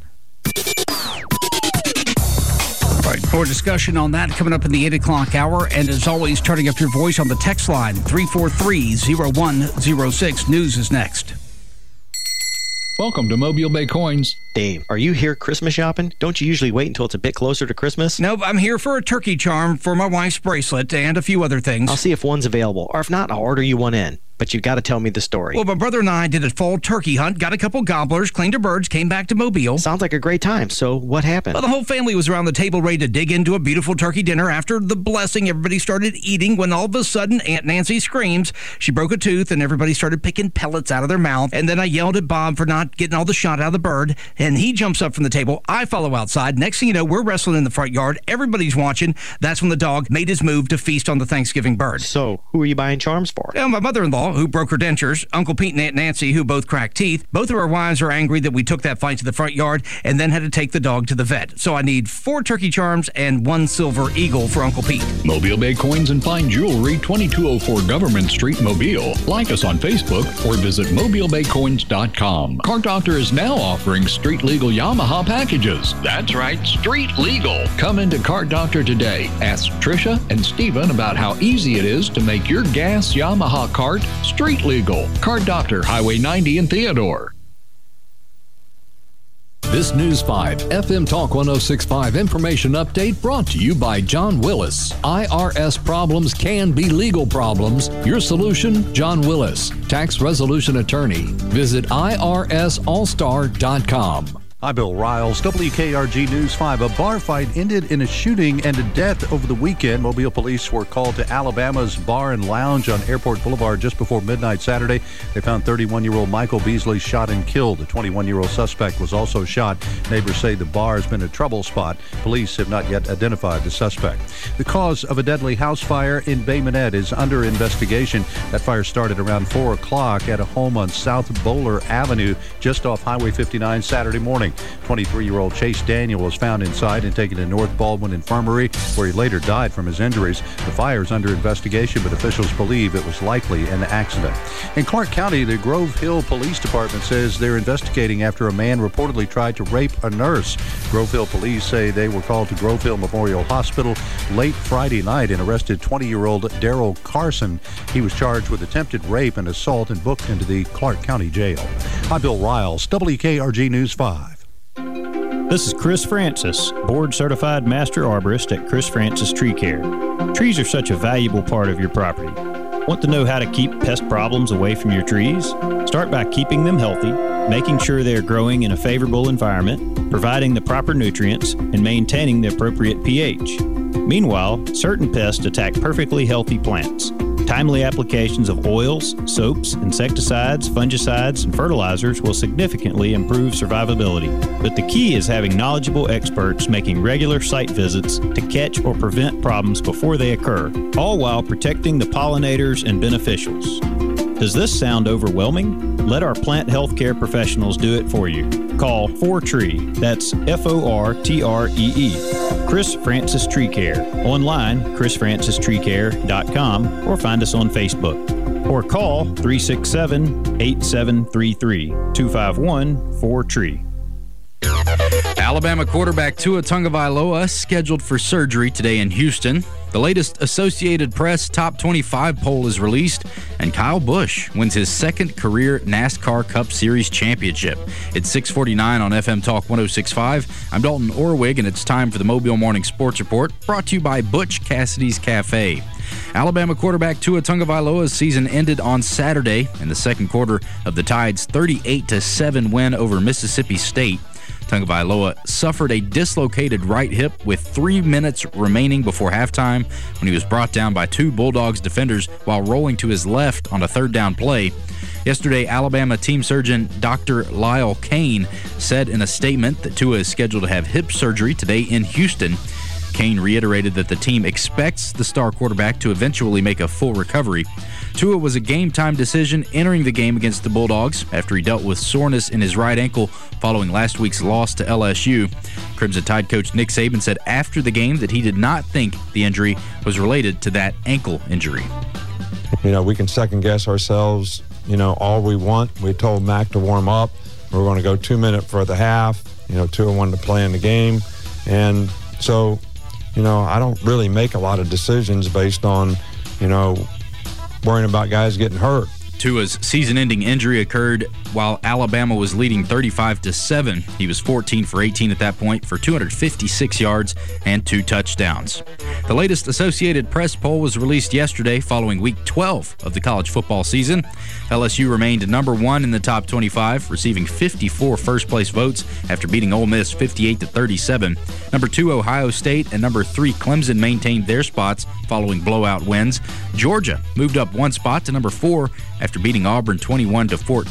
S2: All right, more discussion on that coming up in the eight o'clock hour. And as always, turning up your voice on the text line, three four three, zero one zero six. News is next.
S13: Welcome to Mobile Bay Coins.
S29: Dave, are you here Christmas shopping? Don't you usually wait until it's a bit closer to Christmas?
S2: Nope, I'm here for a turkey charm for my wife's bracelet and a few other things.
S29: I'll see if one's available, or if not, I'll order you one in. But you've got to tell me the story.
S2: Well, my brother and I did a fall turkey hunt, got a couple gobblers, cleaned our birds, came back to Mobile.
S29: Sounds like a great time. So what happened?
S2: Well, the whole family was around the table ready to dig into a beautiful turkey dinner. After the blessing, everybody started eating when all of a sudden Aunt Nancy screams. She broke a tooth and everybody started picking pellets out of their mouth. And then I yelled at Bob for not getting all the shot out of the bird. And he jumps up from the table. I follow outside. Next thing you know, we're wrestling in the front yard. Everybody's watching. That's when the dog made his move to feast on the Thanksgiving bird.
S29: So who are you buying charms for?
S2: Yeah, my mother-in-law. Val, who broke her dentures, Uncle Pete and Aunt Nancy, who both cracked teeth. Both of our wives are angry that we took that fight to the front yard and then had to take the dog to the vet. So I need four turkey charms and one silver eagle for Uncle Pete.
S13: Mobile Bay Coins and Fine Jewelry, twenty-two oh four Government Street, Mobile. Like us on Facebook or visit mobile bay coins dot com. Car Doctor is now offering street legal Yamaha packages. That's right, street legal. Come into Car Doctor today. Ask Trisha and Steven about how easy it is to make your gas Yamaha cart street legal. Car Doctor, Highway ninety in Theodore. This News five F M Talk one oh six point five information update brought to you by John Willis. I R S problems can be legal problems. Your solution, John Willis, tax resolution attorney. Visit I R S all star dot com.
S4: I'm Bill Riles, W K R G News five. A bar fight ended in a shooting and a death over the weekend. Mobile police were called to Alabama's Bar and Lounge on Airport Boulevard just before midnight Saturday. They found thirty-one-year-old Michael Beasley shot and killed. The twenty-one-year-old suspect was also shot. Neighbors say the bar has been a trouble spot. Police have not yet identified the suspect. The cause of a deadly house fire in Bay Minette is under investigation. That fire started around four o'clock at a home on South Bowler Avenue, just off Highway fifty-nine Saturday morning. twenty-three-year-old Chase Daniel was found inside and taken to North Baldwin Infirmary, where he later died from his injuries. The fire is under investigation, but officials believe it was likely an accident. In Clark County, the Grove Hill Police Department says they're investigating after a man reportedly tried to rape a nurse. Grove Hill police say they were called to Grove Hill Memorial Hospital late Friday night and arrested twenty-year-old Daryl Carson. He was charged with attempted rape and assault and booked into the Clark County Jail. I'm Bill Riles, W K R G News five.
S5: This is Chris Francis, board-certified master arborist at Chris Francis Tree Care. Trees are such a valuable part of your property. Want to know how to keep pest problems away from your trees? Start by keeping them healthy, making sure they are growing in a favorable environment, providing the proper nutrients, and maintaining the appropriate pH. Meanwhile, certain pests attack perfectly healthy plants. Timely applications of oils, soaps, insecticides, fungicides, and fertilizers will significantly improve survivability. But the key is having knowledgeable experts making regular site visits to catch or prevent problems before they occur, all while protecting the pollinators and beneficials. Does this sound overwhelming? Let our plant health care professionals do it for you. Call four tree, that's F O R T R E E. Chris Francis Tree Care. Online, chris francis tree care dot com, or find us on Facebook. Or call three six seven, eight seven three three, two five one, four tree.
S8: Alabama quarterback Tua Tagovailoa scheduled for surgery today in Houston. The latest Associated Press Top twenty-five poll is released, and Kyle Busch wins his second career NASCAR Cup Series championship. It's six forty-nine on F M Talk one oh six point five. I'm Dalton Orwig, and it's time for the Mobile Morning Sports Report, brought to you by Butch Cassidy's Cafe. Alabama quarterback Tua Tagovailoa's season ended on Saturday in the second quarter of the Tide's thirty-eight to seven win over Mississippi State. Tagovailoa suffered a dislocated right hip with three minutes remaining before halftime when he was brought down by two Bulldogs defenders while rolling to his left on a third down play. Yesterday, Alabama team surgeon Doctor Lyle Kane said in a statement that Tua is scheduled to have hip surgery today in Houston. Kane reiterated that the team expects the star quarterback to eventually make a full recovery. Tua was a game-time decision entering the game against the Bulldogs after he dealt with soreness in his right ankle following last week's loss to L S U. Crimson Tide coach Nick Saban said after the game that he did not think the injury was related to that ankle injury.
S6: You know, we can second-guess ourselves, you know, all we want. We told Mac to warm up. We're going to go two minutes for the half. You know, Tua wanted to play in the game. And so, you know, I don't really make a lot of decisions based on, you know, worrying about guys getting hurt.
S8: Tua's season-ending injury occurred while Alabama was leading thirty-five to seven. He was fourteen for eighteen at that point for two hundred fifty-six yards and two touchdowns. The latest Associated Press poll was released yesterday following week twelve of the college football season. L S U remained number one in the top twenty-five, receiving fifty-four first-place votes after beating Ole Miss fifty-eight to thirty-seven. Number two, Ohio State, and number three, Clemson maintained their spots following blowout wins. Georgia moved up one spot to number four after beating Auburn twenty-one to fourteen.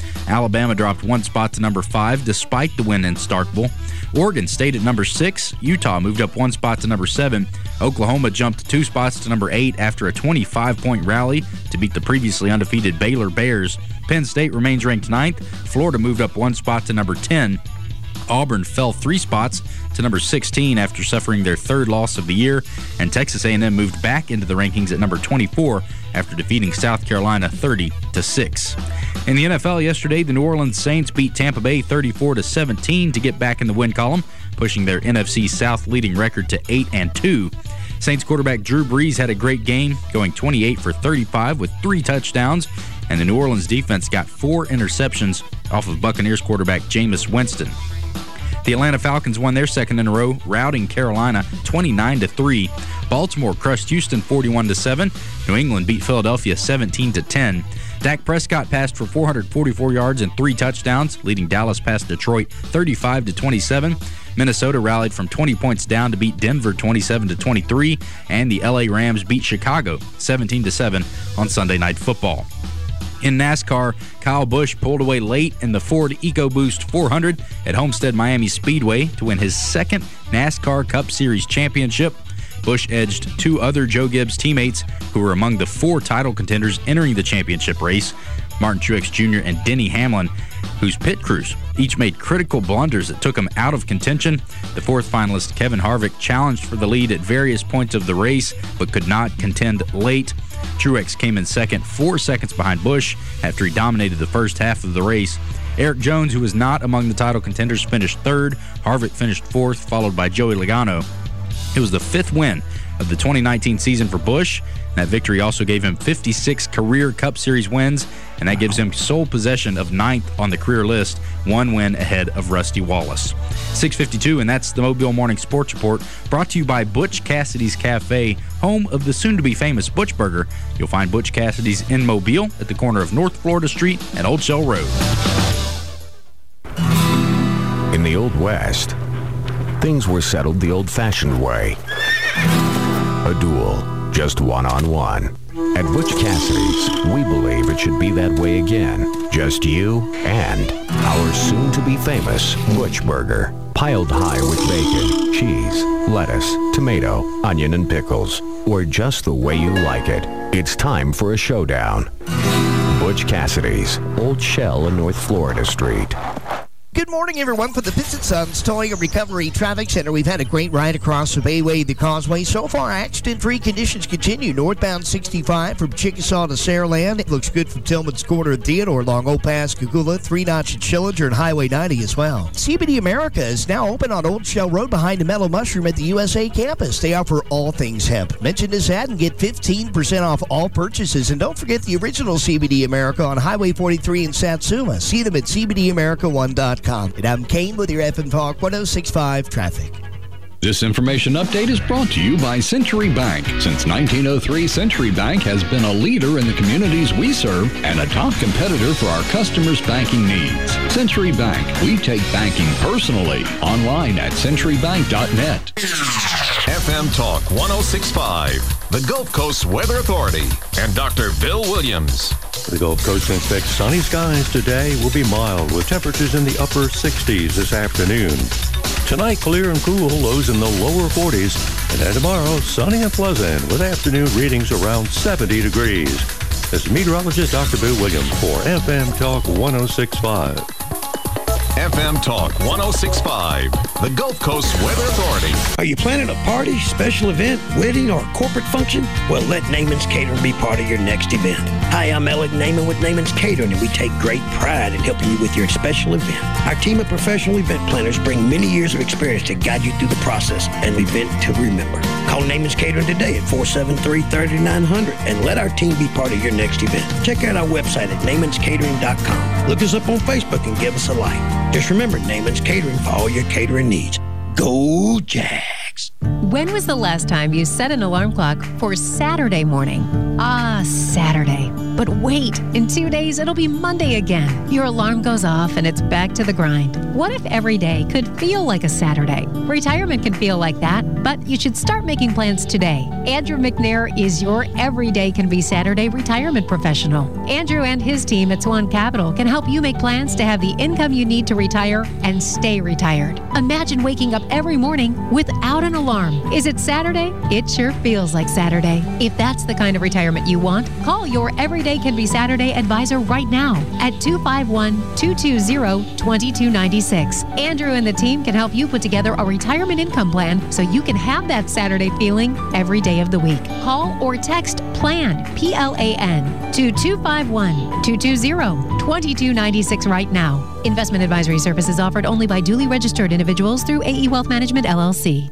S8: Alabama dropped one spot to number five despite the win in Starkville. Oregon stayed at number six. Utah moved up one spot to number seven. Oklahoma jumped two spots to number eight after a twenty-five point rally to beat the previously undefeated Baylor Bears. Penn State remains ranked ninth. Florida moved up one spot to number ten. Auburn fell three spots to number sixteen after suffering their third loss of the year, and Texas A and M moved back into the rankings at number twenty-four after defeating South Carolina thirty to six. In the N F L yesterday, the New Orleans Saints beat Tampa Bay thirty-four to seventeen to get back in the win column, pushing their N F C South leading record to eight and two. Saints quarterback Drew Brees had a great game, going twenty-eight for thirty-five with three touchdowns, and the New Orleans defense got four interceptions off of Buccaneers quarterback Jameis Winston. The Atlanta Falcons won their second in a row, routing Carolina twenty-nine to three. Baltimore crushed Houston forty-one to seven. New England beat Philadelphia seventeen to ten. Dak Prescott passed for four hundred forty-four yards and three touchdowns, leading Dallas past Detroit thirty-five to twenty-seven. Minnesota rallied from twenty points down to beat Denver twenty-seven to twenty-three, and the L A Rams beat Chicago seventeen to seven on Sunday Night Football. In NASCAR, Kyle Busch pulled away late in the Ford EcoBoost four hundred at Homestead Miami Speedway to win his second NASCAR Cup Series championship. Busch edged two other Joe Gibbs teammates who were among the four title contenders entering the championship race, Martin Truex Junior and Denny Hamlin, whose pit crews each made critical blunders that took them out of contention. The fourth finalist, Kevin Harvick, challenged for the lead at various points of the race but could not contend late. Truex came in second, four seconds behind Busch after he dominated the first half of the race. Eric Jones, who was not among the title contenders, finished third. Harvick finished fourth, followed by Joey Logano. It was the fifth win of the twenty nineteen season for Busch. That victory also gave him fifty-six career Cup Series wins, and that gives him sole possession of ninth on the career list, one win ahead of Rusty Wallace. six fifty-two, and that's the Mobile Morning Sports Report, brought to you by Butch Cassidy's Cafe, home of the soon-to-be-famous Butch Burger. You'll find Butch Cassidy's in Mobile at the corner of North Florida Street and Old Shell Road.
S7: In the Old West, things were settled the old-fashioned way. A duel, just one-on-one. At Butch Cassidy's, we believe it should be that way again. Just you and our soon-to-be-famous Butch Burger. Piled high with bacon, cheese, lettuce, tomato, onion, and pickles. Or just the way you like it. It's time for a showdown. Butch Cassidy's, Old Shell and North Florida Street.
S3: Good morning, everyone. For the Pitts Sons Towing and Recovery Traffic Center, we've had a great ride across the Bayway, the Causeway. So far, accident-free conditions continue. Northbound sixty-five from Chickasaw to Saraland. It looks good from Tillman's Corner and Theodore along Old Pass, Gagula, Three Notch at Schillinger, and Highway ninety as well. C B D America is now open on Old Shell Road behind the Mellow Mushroom at the U S A campus. They offer all things hemp. Mention this ad and get fifteen percent off all purchases. And don't forget the original C B D America on Highway forty-three in Satsuma. See them at C B D America one dot com. And I'm Kane with your F M Talk one oh six point five traffic.
S13: This information update is brought to you by Century Bank. Since nineteen oh three, Century Bank has been a leader in the communities we serve and a top competitor for our customers' banking needs. Century Bank, we take banking personally. Online at century bank dot net.
S1: F M Talk one oh six point five, the Gulf Coast Weather Authority, and Doctor Bill Williams.
S9: The Gulf Coast expects sunny skies today. Will be mild with temperatures in the upper sixties this afternoon. Tonight, clear and cool, lows in the lower forties. And then tomorrow, sunny and pleasant with afternoon readings around seventy degrees. This is meteorologist Doctor Bill Williams for F M Talk one oh six point five.
S1: F M Talk one oh six point five, the Gulf Coast Weather Authority.
S17: Are you planning a party, special event, wedding, or corporate function? Well, let Naaman's Catering be part of your next event. Hi, I'm Elliot Naaman with Naaman's Catering, and we take great pride in helping you with your special event. Our team of professional event planners bring many years of experience to guide you through the process and event to remember. Call Naaman's Catering today at four seven three, three nine zero zero and let our team be part of your next event. Check out our website at naamans catering dot com. Look us up on Facebook and give us a like. Just remember, Naaman's Catering for all your catering needs. Go Jags!
S18: When was the last time you set an alarm clock for Saturday morning? Ah, Saturday.
S10: But wait, in two days, it'll be Monday again. Your alarm goes off and it's back to the grind. What if every day could feel like a Saturday? Retirement can feel like that, but you should start making plans today. Andrew McNair is your everyday can be Saturday retirement professional. Andrew and his team at Swan Capital can help you make plans to have the income you need to retire and stay retired. Imagine waking up every morning without an alarm. Is it Saturday? It sure feels like Saturday. If that's the kind of retirement you want, call your Everyday Can Be Saturday advisor right now at two five one, two two zero, two two nine six. Andrew and the team can help you put together a retirement income plan so you can have that Saturday feeling every day of the week. Call or text PLAN, P L A N, to two five one, two two zero, two two nine six right now. Investment advisory services offered only by duly registered individuals through A E Wealth Management, L L C.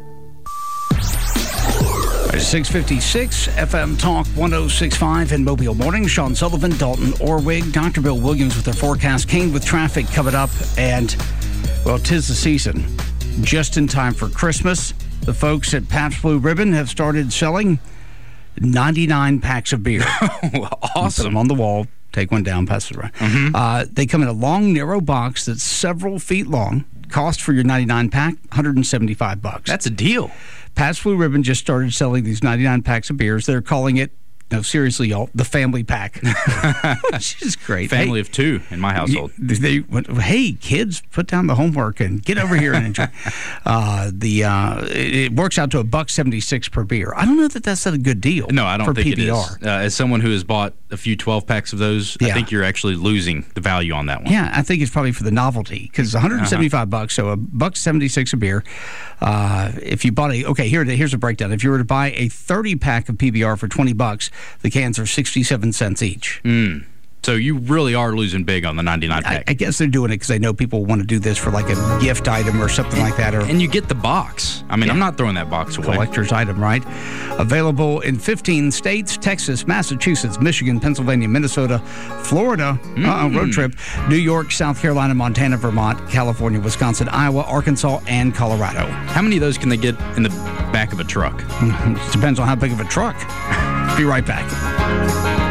S2: six fifty-six F M Talk one oh six point five in Mobile Morning. Sean Sullivan, Dalton Orwig, Doctor Bill Williams with their forecast. Kane with traffic coming up. And, well, 'tis the season. Just in time for Christmas, the folks at Pabst Blue Ribbon have started selling ninety-nine packs of beer. Awesome. Put them on the wall. Take one down, pass it around. Mm-hmm. Uh, they come in a long, narrow box that's several feet long. Cost for your ninety-nine pack, one hundred seventy-five bucks.
S8: That's a deal.
S2: Pabst Blue Ribbon just started selling these ninety-nine packs of beers. They're calling it, no, seriously, y'all, the family pack. Which is great.
S8: Family
S2: hey,
S8: of two in my household.
S2: They went, hey, kids, put down the homework and get over here and enjoy. uh, the uh, it, it works out to a buck seventy-six per beer. I don't know that that's a good deal.
S8: No, I don't
S2: for
S8: think
S2: P B R.
S8: it is. Uh, as someone who has bought a few twelve packs of those, yeah. I think you're actually losing the value on that one.
S2: Yeah, I think it's probably for the novelty because one hundred seventy-five uh-huh. bucks, so a buck seventy-six a beer. Uh, if you bought a okay, here here's a breakdown. If you were to buy a thirty pack of P B R for twenty bucks, the cans are sixty-seven cents each.
S8: Mm. So you really are losing big on the ninety-nine pack.
S2: I, I guess they're doing it because they know people want to do this for like a gift item or something
S8: and,
S2: like that. Or,
S8: and you get the box. I mean, yeah. I'm not throwing that box away.
S2: Collector's item, right? Available in fifteen states: Texas, Massachusetts, Michigan, Pennsylvania, Minnesota, Florida, mm. uh, road trip, New York, South Carolina, Montana, Vermont, California, Wisconsin, Iowa, Arkansas, and Colorado.
S8: How many of those can they get in the back of a truck?
S2: Depends on how big of a truck. Be right back.